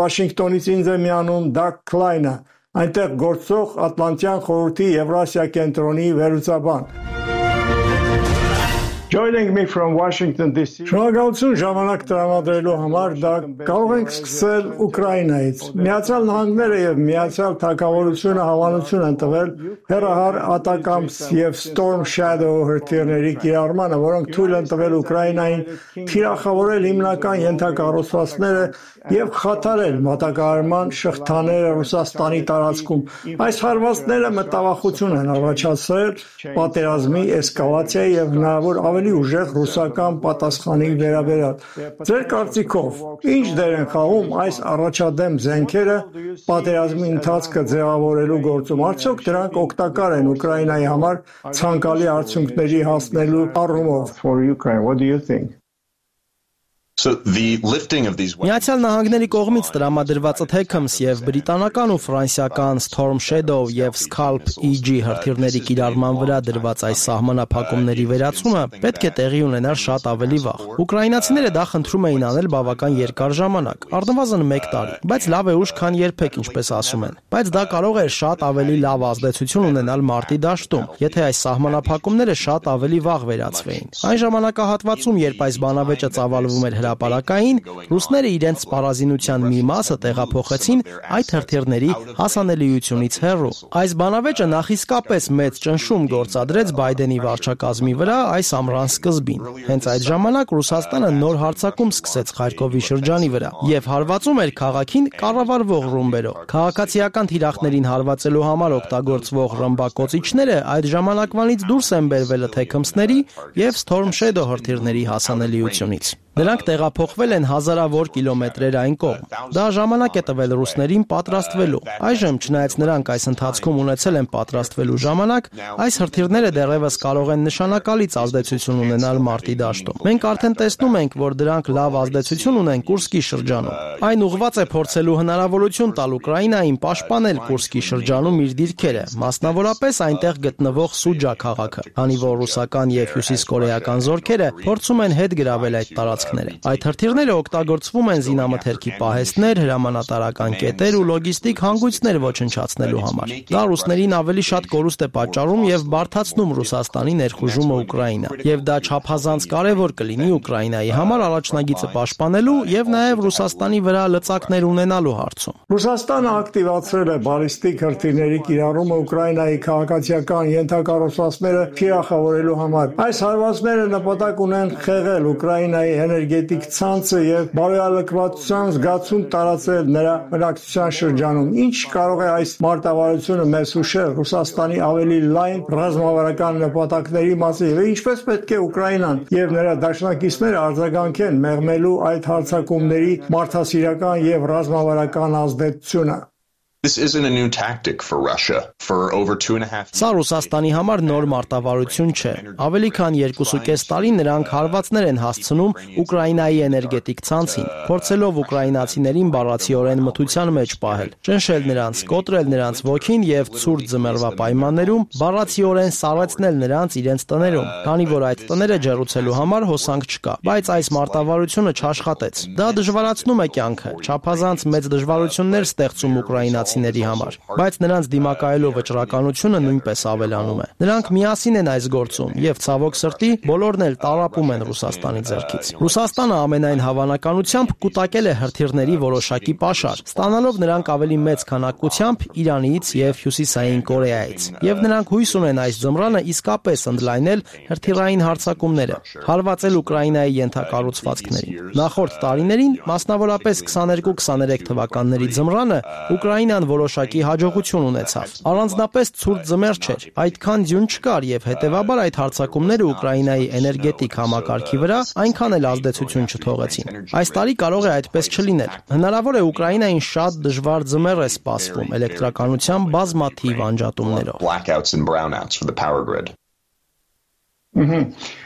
Վաշինգտոնից ինձ է միանում Դագ Քլայնը, այնտեղ գործող Ատլանտյան խորհրդի Եվրասիա կենտրոնի վերլուծաբան։ Joining me from Washington DC. Շնորհակալություն ժամանակ տրամադրելու համար, դա կարող ենք սկսել Ուկրաինայից։ Միացյալ Նահանգները եւ Միացյալ Թագավորությունը հավանություն են տվել հեռահար Atacams եւ Storm Shadow հրթիռների կիրառմանը, որոնք թույլ են տվել Ուկրաինային թիրախավորել հիմնական ենթակառուցվածքները եւ խաթարել մատակարարման շղթաները Ռուսաստանի տարածքում։ Այս հարվածները մտավախություն են առաջացրել պատերազմի էսկալացիայի եւ հնարավոր ավելի ուժեղ ռուսական պատասխանի վերաբերյալ։ Ձեր կարծիքով, ինչ դեր են խաղում այս առաջադեմ զենքերը պատերազմի ընթացքը ձևավորելու գործում։ Արդյոք դրանք օգտակար են Ուկրաինայի համար ցանկալի արդյունքների հասնելու առումով։ Միացյալ Նահանգների կողմից տրամադրված Atacams եւ բրիտանական ու ֆրանսիական Storm Shadow եւ Scalp EG հրթիռների կիրառման վրա դրված այս սահմանափակումների վերացումը պետք է տեղի ունենար շատ ավելի վաղ։ Ուկրաինացիները դա խնդրում էին անել բավական երկար ժամանակ, առնվազն 1 տարի, բայց լավ է ուշ, քան երբեք, ինչպես ասում են։ Բայց դա կարող էր շատ ավելի լավ ազդեցություն ունենալ մարտի դաշտում, եթե այս սահմանափակումները շատ ավելի վաղ վերացվեին։ Այն ժամանակահատվածում, երբ այս բանավեճը ծավալվում էր հրապարակային, ռուսները իրենց սպառազինության մի մասը տեղափոխեցին այդ հրթիռների հասանելիությունից հեռու։ Այս բանավեճը նախիսկապես մեծ ճնշում գործադրեց Բայդենի վարչակազմի վրա այս ամռան սկզբին։ Հենց այդ ժամանակ Ռուսաստանը նոր հարձակում սկսեց Խարկովի շրջանի վրա եւ հարվածում էր քաղաքին կառավարվող ռումբերով։ Քաղաքացիական թիրախներին հարվածելու համար օգտագործվող ռմբակոծիչները այդ ժամանակվանից դուրս են բերվել Atacams-ների եւ Storm Shadow հրթիռների հասանելիությունից։ Նրանք տեղափոխվել են հազարավոր կիլոմետրեր այն կողմ։ Դա ժամանակ է տվել ռուսներին պատրաստվելու։ Այժմ, չնայած նրանք այս ընթացքում ունեցել են պատրաստվելու ժամանակ, այս հրթիռները դեռևս կարող են նշանակալից ազդեցություն ունենալ մարտի դաշտում։ Մենք արդեն տեսնում ենք, որ դրանք լավ ազդեցություն ունեն Կուրսկի շրջանում։ Այն ուղղված է փորձելու հնարավորություն տալ Ուկրաինային պաշտպանել Կուրսկի շրջանում իր դիրքերը, մասնավորապես այնտեղ գտնվող Սուջա քաղաքը, քանի որ ռուսական եւ հյուսիսկորեական զորքերը փորձում են հետ գրավել այդ տարածքները։ Այդ հրթիռները օգտագործվում են զինամթերքի պահեստներ, հրամանատարական կետեր ու լոգիստիկ հանգույցներ ոչնչացնելու համար։ Դա ռուսներին ավելի շատ կորուստ է պատճառում եւ բարդացնում Ռուսաստանի ներխուժումը Ուկրաինա, եւ դա չափազանց կարեւոր կլինի Ուկրաինայի համար առաջնագիծը պաշտպանելու եւ նաեւ Ռուսաստանի վրա լծակներ ունենալու հարցում։ Ռուսաստանը ակտիվացրել է բալիստիկ հրթիռների կիրառումը Ուկրաինայի քաղաքացիական ենթակառուցվածքները թիրախավորելու համար։ Այս հարվածները նպատակ ունեն խեղել Ուկրաինայի էներգետիկ ցանցը եւ բարոյալքվածության զգացում տարածել նրա բնակչության շրջանում։ Ինչ կարող է այս մարտավարությունը մեզ հուշել Ռուսաստանի ավելի լայն ռազմավարական նպատակների մասին եւ ինչպես պետք է Ուկրաինան եւ նրա դաշնակիցները արձագանքեն մեղմելու այդ հարձակումների մարդասիրական եւ ռազմավարական ազդեցությունը։ This isn't a new tactic for Russia. For over 2.5 Սա Ռուսաստանի համար նոր մարտավարություն չէ։ Ավելի քան 2.5 տարի նրանք հարվածներ են հասցնում Ուկրաինայի էներգետիկ ցանցին, փորձելով ուկրաինացիներին բառացիորեն մթության մեջ պահել, ճնշել նրանց, կոտրել նրանց ոգին եւ ցուրտ ձմեռվա պայմաններում բառացիորեն սառեցնել նրանց իրենց տներում, քանի որ այդ տները ջեռուցելու համար հոսանք չկա։ Բայց այս մարտավարությունը չաշխատեց։ Դա դժվարացնում է կյանքը, չափազանց մեծ դժվարություններ ստեղծում ուկրաինացիների համար, բայց նրանց դիմակայելու վճռականությունը նույնպես ավելանում է։ Նրանք միասին են այս գործում եւ ցավոք սրտի բոլորն էլ տառապում են Ռուսաստանի ձեռքից։ Ռուսաստանը ամենայն հավանականությամբ կուտակել է հրթիռների որոշակի պաշար, ստանալով նրանք ավելի մեծ քանակությամբ Իրանից եւ Հյուսիսային Կորեայից։ Եվ նրանք հույս ունեն այս ձմռանը իսկապես ընդլայնել հրթիռային հարձակումները, հարվածել Ուկրաինայի ենթակառուցվածքներին։ Նախորդ տարիներին, մասնավորապես 22-23 թվականների ձմռանը, Ուկրաինան որոշակի հաջողություն ունեցավ։ Առանձնապես ցուրտ ձմեռ չէր, այդքան ձյուն չկար եւ հետեւաբար այդ հարձակումները Ուկրաինայի էներգետիկ համակարգի վրա այնքան էլ ազդեցություն չթողեցին։ Այս տարի կարող է այդպես չլինել։ Հնարավոր է Ուկրաինային շատ դժվար ձմեռ է սպասվում էլեկտրականության բազմաթիվ անջատումներով։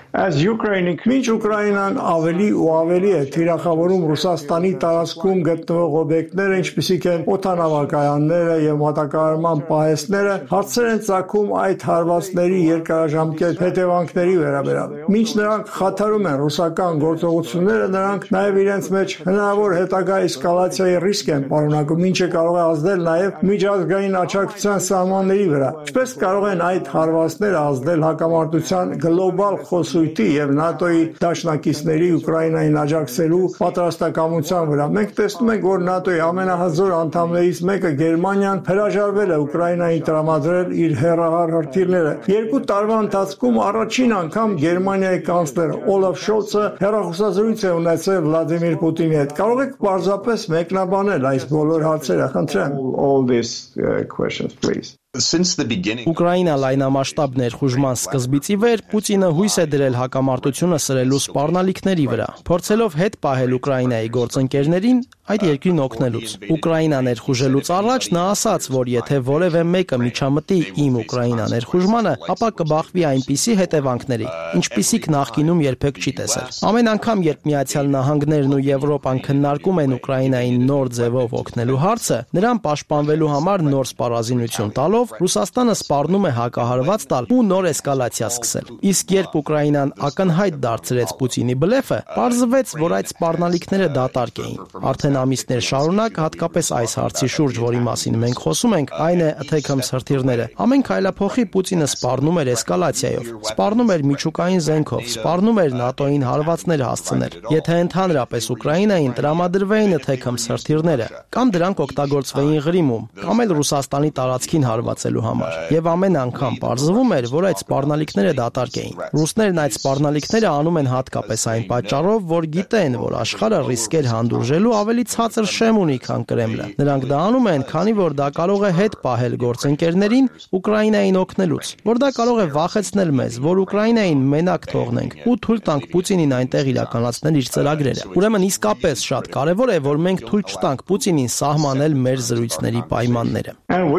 Մինչ Ուկրաինան ավելի ու ավելի է թիրախավորում Ռուսաստանի տարածքում գտնվող օբյեկտները, ինչպիսիք են օդանավակայանները եւ մատակարարման պահեստները, հարցեր են ծագում այդ հարվածների երկարաժամկետ հետևանքների վերաբերյալ։ Մինչ նրանք խաթարում են ռուսական գործողությունները, նրանք նաեւ իրենց մեջ հնարավոր հետագա էսկալացիայի ռիսկ են պարունակում, ինչը կարող է ազդել նաեւ միջազգային աջակցության սահմանների վրա։ Ինչպես կարող են այդ հարվածները ազդել հակամարտության գլոբալ խոսույթի եւ ՆԱՏՕ-ի դաշնակիցների Ուկրաինային աջակցելու պատրաստակամության վրա։ Մենք տեսնում ենք, որ ՆԱՏՕ-ի ամենահզոր անդամներից մեկը Գերմանիան հրաժարվել է Ուկրաինային տրամադրել իր հեռահար հրթիռները։ 2 տարվա ընթացքում առաջին անգամ Գերմանիայի կանցլեր Օլաֆ Շոլցը հեռախոսազրույց է ունեցել Վլադիմիր Պուտինի հետ։ Կարող եք պարզապես մեկնաբանել այս բոլոր հարցերը, խնդրեմ։ Ուկրաինա լայնամասշտաբ ներխուժման սկզբից ի վեր Պուտինը հույս է դրել հակամարտությունը սրելու սպառնալիքների վրա, փորձելով հետ պահել Ուկրաինայի գործընկերներին այդ երկրին օգնելուց։ Ուկրաինա ներխուժելուց առաջ նա ասաց, որ եթե որևէ մեկը միջամտի իմ Ուկրաինա ներխուժմանը, ապա կբախվի այնպիսի հետևանքների, ինչպիսիք նախկինում երբեք չի տեսել։ Ամեն անգամ, երբ Միացյալ Նահանգներն ու Եվրոպան քննարկում են Ուկրաինային նոր ձևով օգնելու հարցը, նրան պաշտպանվելու համար նոր սպառազինություն տալով Ռուսաստանը սպառնում է հակահարված տալ ու նոր էսկալացիա սկսել։ Իսկ երբ Ուկրաինան ակնհայտ դարձրեց Պուտինի բլեֆը, պարզվեց, որ այդ սպառնալիքները դատարկ էին։ Արդեն ամիսներ շարունակ, հատկապես այս հարցի շուրջ, որի մասին մենք խոսում ենք, այն է Attackams հրթիռները, ամեն քայլափոխի Պուտինը սպառնում էր էսկալացիայով, սպառնում էր միջուկային զենքով, սպառնում էր ՆԱՏՕ-ին հարվածներ հասցնել։ Եթե ընդհանրապես Ուկրաինային տրամադրվեին Attackams հրթիռները, կամ դրանք օգտագործվեին Ղրիմում, կամ էլ Ռուսաստանի տարածքին հարվածելու համար, եւ ամեն անգամ պարզվում էր, որ այդ սպառնալիքները դատարկ էին։ Ռուսներն այդ սպառնալիքները անում են հատկապես այն պատճառով, որ գիտեն, որ աշխարհը ռիսկեր հանդուրժելու ավելի ցածր շեմ ունի, քան Կրեմլը։ Նրանք դա անում են, քանի որ դա կարող է հետ պահել գործընկերներին Ուկրաինային օգնելուց, որ դա կարող է վախեցնել մեզ, որ Ուկրաինային մենակ թողնենք ու թույլ տանք Պուտինին այնտեղ իրականացնել իր ծրագրերը։ Ուրեմն իսկապես շատ կարևոր է, որ մենք թույլ չտանք Պուտինին սահմանել մեր զրույցների պայմանները։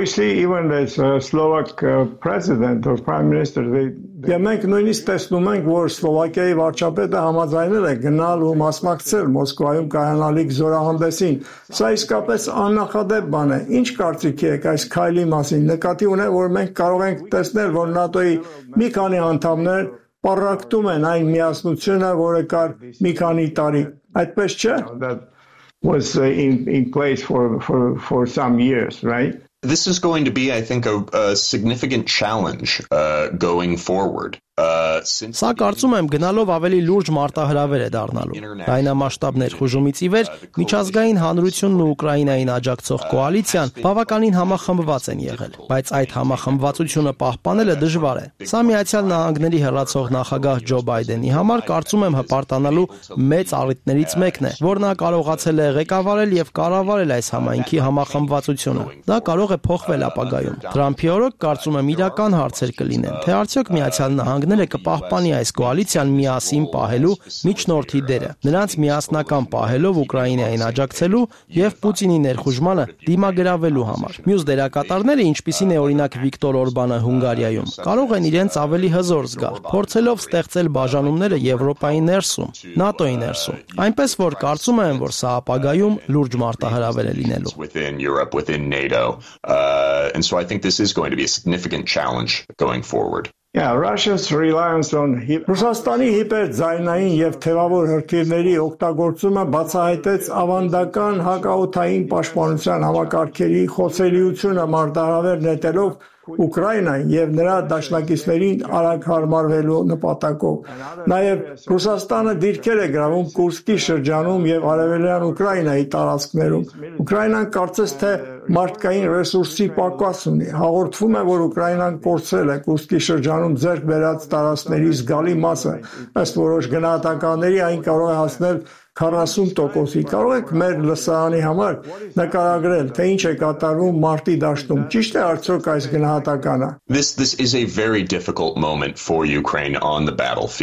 Եվ մենք նույնիսկ տեսնում ենք, որ Սլովակիայի վարչապետը համաձայնել է գնալ ու մասնակցել Մոսկվայում կայանալիք զորահանդեսին։ Սա իսկապես աննախադեպ բան է։ Ինչ կարծիքի եք այս քայլի մասին։ Նկատի ունեմ, որ մենք կարող ենք տեսնել, որ ՆԱՏՕ-ի մի քանի անդամներ պառակտում են այն միասնությունը, որը կար մի քանի տարի։ Այդպես չէ։ Was in place for some years, right? This is going to be, I think, a significant challenge going forward. Սա կարծում եմ գնալով ավելի լուրջ մարտահրավեր է դառնալու։ Լայնամասշտաբ ներխուժումից ի վեր միջազգային հանրությունն ու Ուկրաինային աջակցող կոալիցիան բավականին համախմբված են եղել, բայց այդ համախմբվածությունը պահպանելը դժվար է։ Սա Միացյալ Նահանգների հեռացող նախագահ Ջո Բայդենի համար կարծում եմ հպարտանալու մեծ առիթներից մեկն է, որ նա կարողացել է ղեկավարել եւ կառավարել այս համայնքի համախմբվածությունը։ Դա կարող է փոխվել ապագայում։ Թրամփի օրոք կարծում եմ իրական հարցեր կլինեն, թե արդյոք Միացյալ Նահանգները կպահպանի այս կոալիցիան միասին պահելու միջնորդի դերը, նրանց միասնական պահելով Ուկրաինային աջակցելու եւ Պուտինի ներխուժմանը դիմագրավելու համար։ Մյուս դերակատարները, ինչպիսին է օրինակ Վիկտոր Օրբանը Հունգարիայում, կարող են իրենց ավելի հզոր զգալ, փորձելով ստեղծել բաժանումները Եվրոպայի ներսում, ՆԱՏՕ-ի ներսում։ Այնպես որ կարծում եմ, որ սա ապագայում լուրջ մարտահրավեր է լինելու։ And so I think this is going to be a significant challenge going forward. Russia's reliance on Ռուսաստանի հիպերձայնային եւ թևավոր հրթիռների օգտագործումը բացահայտեց ավանդական հակաօդային պաշտպանության համակարգերի խոցելիությունը մարտահրավեր նետելով Ուկրաինային եւ նրա դաշնակիցներին արագ հարմարվելու նպատակով։ Նաեւ Ռուսաստանը դիրքեր է գրավում Կուրսկի շրջանում եւ արևելյան Ուկրաինայի տարածքներում։ Ուկրաինան կարծես թե մարդկային ռեսուրսի պակաս ունի։ Հաղորդվում է, որ Ուկրաինան կորցրել է Կուրսկի շրջանում ձեռք բերած տարածքների զգալի մասը։ Ըստ որոշ գնահատականների այն կարող է հասնել 40%-ի։ Կարող եք մեր լսարանի համար նկարագրել, թե ինչ է կատարվում մարտի դաշտում։ Ճիշտ է արդյոք այս գնահատականը։ This is a very difficult moment for Ukraine on the battlefield.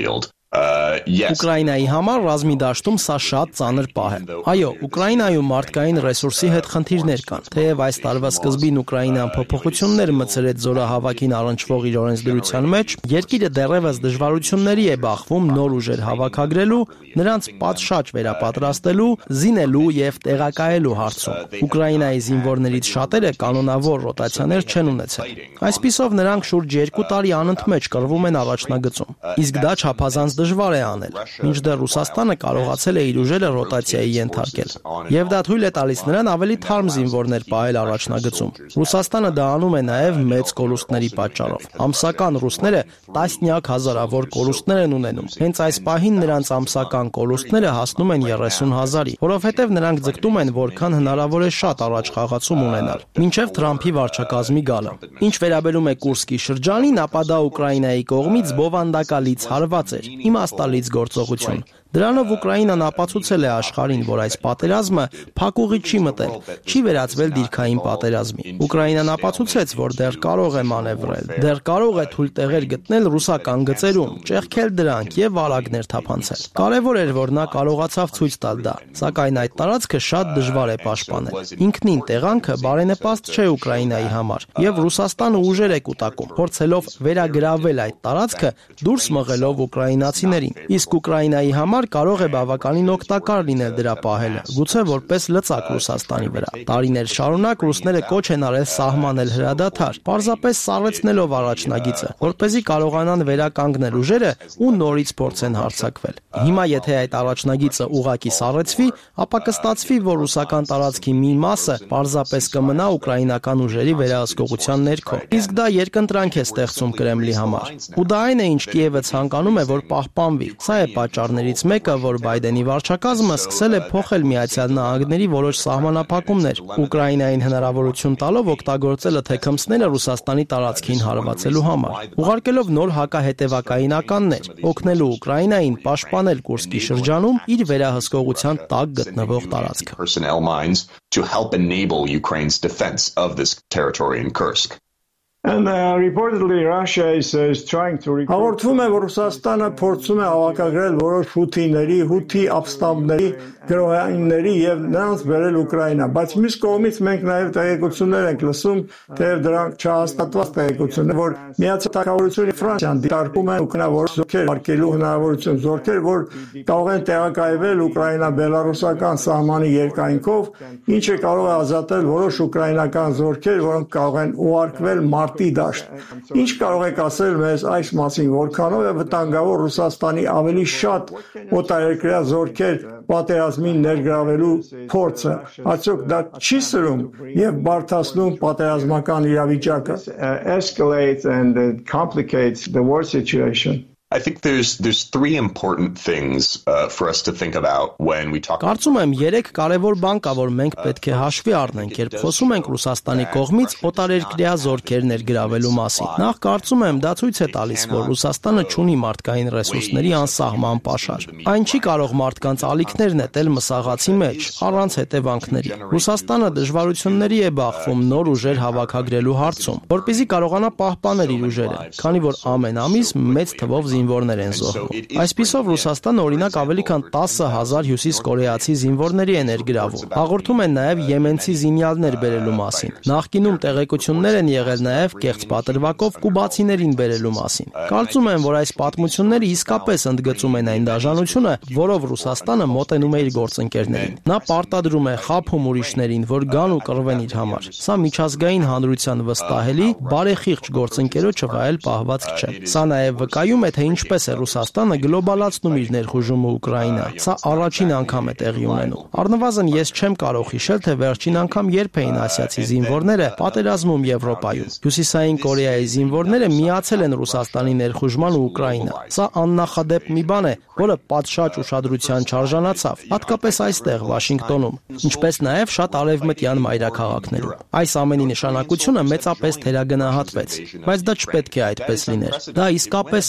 Ուկրաինայի համար ռազմի դաշտում սա շատ ծանր պահ է։ Այո, Ուկրաինայում մարդկային ռեսուրսի հետ խնդիրներ կան։ Թեև այս տարվա սկզբին Ուկրաինան փոփոխություններ մտցրեց զորահավաքին առնչվող իր օրենսդրության մեջ, երկիրը դեռևս դժվարությունների է բախվում նոր ուժեր հավաքագրելու, նրանց պատշաճ վերապատրաստելու, զինելու եւ տեղակայելու հարցում։ Ուկրաինայի զինվորներից շատերը կանոնավոր ռոտացիաներ չեն ունեցել։ Այսպիսով նրանք շուրջ 2 տարի անընդմեջ կռվում են առաջնագծում։ Իսկ դա չափազանց դժվար է անել, մինչդեռ Ռուսաստանը կարողացել է իր ուժերը ռոտացիայի ենթարկել։ Եվ դա թույլ է տալիս նրան ավելի թարմ զինվորներ պահել առաջնագծում։ Ռուսաստանը դա անում է նաև մեծ կորուստների պատճառով։ Ամսական ռուսները տասնյակ հազարավոր կորուստներ են ունենում։ Հենց այս պահին նրանց ամսական կորուստները հասնում են 30,000-ի, որովհետև նրանք ձգտում են որքան հնարավոր է շատ առաջխաղացում ունենալ, մինչև Թրամփի վարչակազմի գալը։ Ինչ վերաբերում է Կուրսկի շրջանին, ապա դա Ուկրաինայի կողմից բովանդակալից հարված էր, իմաստալից գործողություն։ Դրանով Ուկրաինան ապացուցել է աշխարհին, որ այս պատերազմը փակուղի չի մտել, չի վերածվել դիրքային պատերազմի։ Ուկրաինան ապացուցեց, որ դեռ կարող է մանևրել, դեռ կարող է թույլ տեղեր գտնել ռուսական գծերում, ճեղքել դրանք եւ վարակներ թափանցել։ Կարևոր էր, որ նա կարողացավ ցույց տալ դա, սակայն այդ տարածքը շատ դժվար է պաշտպանել։ Ինքնին տեղանքը բարենպաստ չէ Ուկրաինայի համար, եւ Ռուսաստանը ուժեր է կուտակում, փորձելով վերագրավել այդ տարածքը, դուրս մղելով ուկրաինացիներին։ Իսկ Ուկրաինայի համար կարող է բավականին օգտակար լինել դրա պահելը, գուցե որպես լծակ Ռուսաստանի վրա։ Տարիներ շարունակ ռուսները կոչ են արել սահմանել հրադադար, պարզապես սառեցնելով առաջնագիծը, որպեսզի կարողանան վերականգնել ուժերը ու նորից փորձեն հարձակվել։ Հիմա եթե այդ առաջնագիծը ուղղակի սառեցվի, ապա կստացվի, որ ռուսական տարածքի մի մասը պարզապես կմնա ուկրաինական ուժերի վերահսկողության ներքո։ Իսկ դա երկընտրանք է ստեղծում Կրեմլի համար։ Ու դա այն է, ինչ Կիևը ցանկանում է, որ պահպանվի։ Սա է պատճառներից մեկը, որ Բայդենի վարչակազմը սկսել է փոխել Միացյալ Նահանգների որոշ սահմանափակումներ, Ուկրաինային հնարավորություն տալով օգտագործել թեքմսները Ռուսաստանի տարածքին հարվածելու համար, ուղարկելով նոր հակահետևակայինականներ, օգնելու Ուկրաինային պաշտպանել Կուրսկի շրջանում իր վերահսկողության տակ գտնվող տարածքը։ To help enable Ukraine's defense of this territory in Kursk. And reportedly Russia is trying to Հաղորդվում է, որ Ռուսաստանը փորձում է հավաքագրել որոշ հութի ապստամբների, գրոհայինների եւ նրանց բերել Ուկրաինա, բայց մյուս կողմից մենք նաեւ տեղեկություններ ենք լսում, թեև դրանք չհաստատված տեղեկություններ, որ Միացյալ Թագավորությունը Ֆրանսիան դիտարկում է Ուկրաինա որոշ զորքեր արկելու հնարավորություն, զորքեր, որ կարող են տեղակայվել Ուկրաինա-բելարուսական սահմանի երկայնքով, ինչը կարող է ազատել որոշ ուկրաինական զորքեր, որոնք կարող են ուղարկվել մարտի դաշտ։ Ինչ կարող եք ասել մեզ այս մասին, որքանով է վտանգավոր Ռուսաստանի ավելի շատ օտարերկրյա զորքեր պատերազմին ներգրավելու փորձը, արդյոք դա չի սրում եւ բարդացնում պատերազմական իրավիճակը? Escalates and complicates the war situation. I think there's three important things for us to think about when we talk. Կարծում եմ 3 կարևոր բան կա, որ մենք պետք է հաշվի առնենք, երբ խոսում ենք Ռուսաստանի կողմից օտարերկրյա զորքեր ներգրավելու մասին։ Նախ կարծում եմ դա ցույց է տալիս, որ Ռուսաստանը չունի մարդկային ռեսուրսների անսահման պաշար։ Այն չի կարող մարդկանց ալիքներ նետել մսաղացի մեջ առանց հետևանքների։ Ռուսաստանը դժվարությունների է բախվում նոր ուժեր հավաքագրելու հարցում, որպեսզի կարողանա պահպանել իր ուժերը, քանի որ ամեն ամիս մեծ թվով զինվորներ են զոհվում։ Այսպիսով Ռուսաստանը օրինակ ավելի քան 10,000 հյուսիսկորեացի զինվորների է ներգրավում։ Հաղորդում են նաև եմենցի զինյալներ բերելու մասին։ Նախկինում տեղեկություններ են եղել նաև կեղծ պատրվակով կուբացիներին բերելու մասին։ Կարծում եմ, որ այս պատմությունները իսկապես ընդգծում են այն դաժանությունը, որով Ռուսաստանը մոտենում է իր գործընկերներին։ Նա պարտադրում է խաբում ուրիշներին, որ գան ու կռվեն իր համար։ Սա միջազգային հանրության վստահելի, բարեխիղճ գործընկերոջը վայել պահվածք չէ։ Սա նաև վկայում է, թե ինչպես է Ռուսաստանը գլոբալացնում իր ներխուժումը Ուկրաինա։ Սա առաջին անգամ է տեղի ունենում։ Առնվազն ես չեմ կարող հիշել, թե վերջին անգամ երբ էին ասիացի զինվորները պատերազմում Եվրոպայում։ Հյուսիսային Կորեայի զինվորները միացել են Ռուսաստանի ներխուժման ու Ուկրաինա։ Սա աննախադեպ մի բան է, որը պատշաճ ուշադրության չարժանացավ, հատկապես այստեղ Վաշինգտոնում, ինչպես նաև շատ արևմտյան մայրաքաղաքներում։ Այս ամենի նշանակությունը մեծապես թերագնահատվեց, բայց դա չպետք է այդպես լիներ։ Դա իսկապես աննախադեպ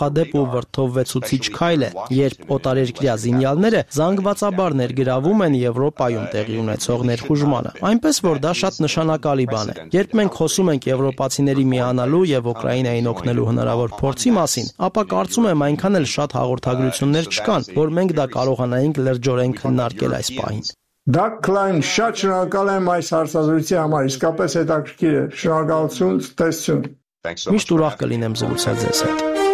կանխադեպ ու վրդովվեցուցիչ քայլ է, երբ օտարերկրյա զինյալները զանգվածաբար ներգրավում են Եվրոպայում տեղի ունեցող ներխուժմանը։ Այնպես որ դա շատ նշանակալի բան է։ Երբ մենք խոսում ենք եվրոպացիների միանալու եւ Ուկրաինային օգնելու հնարավոր փորձի մասին, ապա կարծում եմ այնքան էլ շատ հաղորդագրություններ չկան, որ մենք դա կարողանայինք լրջորեն քննարկել այս պահին։ Դակ Քլայն, շատ շնորհակալ եմ այս հարցազրույցի համար, իսկապես հետաքրքիր է։ Շնորհակալություն, ցտեսություն։ Միշտ ուրախ կլինեմ զրուցել ձեզ հետ։